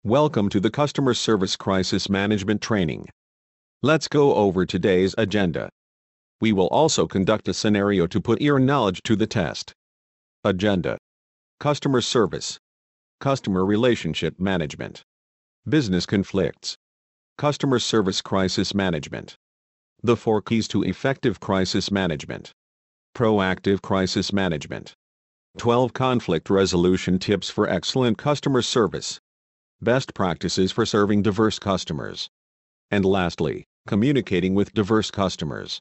Welcome to the Customer Service Crisis Management Training. Let's go over today's agenda. We will also conduct a scenario to put your knowledge to the test. Agenda: Customer Service, Customer Relationship Management, Business Conflicts, Customer Service Crisis Management. The 4 keys to effective crisis management. Proactive crisis management. 12 conflict resolution tips for excellent customer service. Best practices for serving diverse customers. And lastly, communicating with diverse customers.